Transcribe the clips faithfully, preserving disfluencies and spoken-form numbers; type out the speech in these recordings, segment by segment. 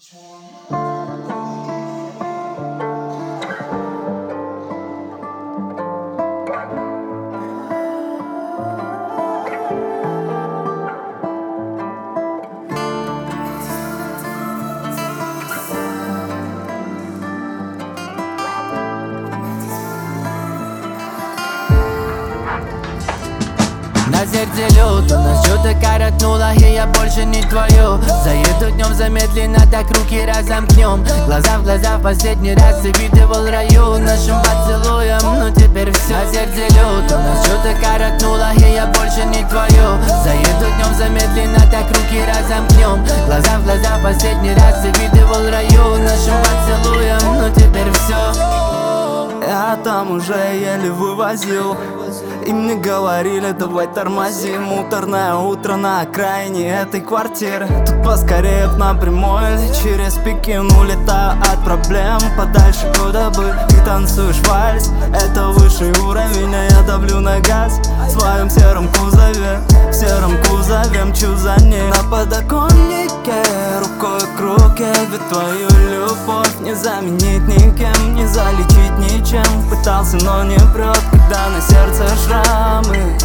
На сердце лед, у нас что-то коротнуло, и я больше не твое. Заеду днем замедленно, так руки разомкнем. Глаза в глаза в последний раз ты видывал раю нашим поцелуем, ну теперь все. На сердце лед, у нас что-то коротнуло, и я больше не твое. Заеду днем замедленно, так руки разомкнем. Глаза в глаза в последний раз ты видывал раю нашим поцелуем, ну теперь все. Я там уже еле вывозил, и мне говорили, давай тормозим. Муторное утро на окраине этой квартиры. Тут поскорее б на прямой, через Пекин улетаю от проблем подальше, куда бы. Ты танцуешь вальс, это высший уровень, а я давлю на газ в своем сером кузове. В сером кузове мчу за ней на подоконнике, рукой к руке. Ведь твою любовь не заменить никем, не залечить ничем. Пытался, но не прет, когда на сердце шрамы,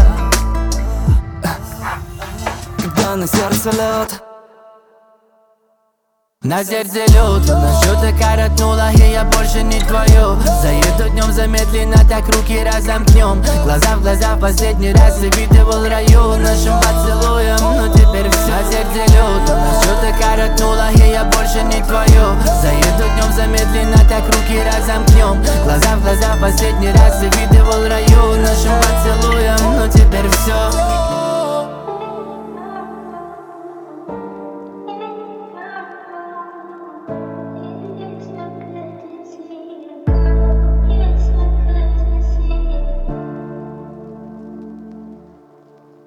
когда на сердце лед. На сердце лед, у нас что-то коротнуло, и я больше не твое. Заеду днем замедленно, так руки разомкнем. Глаза в глаза в последний раз ты видывал раю нашим поцелуем, ну теперь все. На сердце лед, у нас что-то коротнуло, и я больше не твое. Заеду днем замедленно, так руки разомкнем. Глаза в глаза в последний раз ты видывал раю нашим поцелуем, ну теперь все.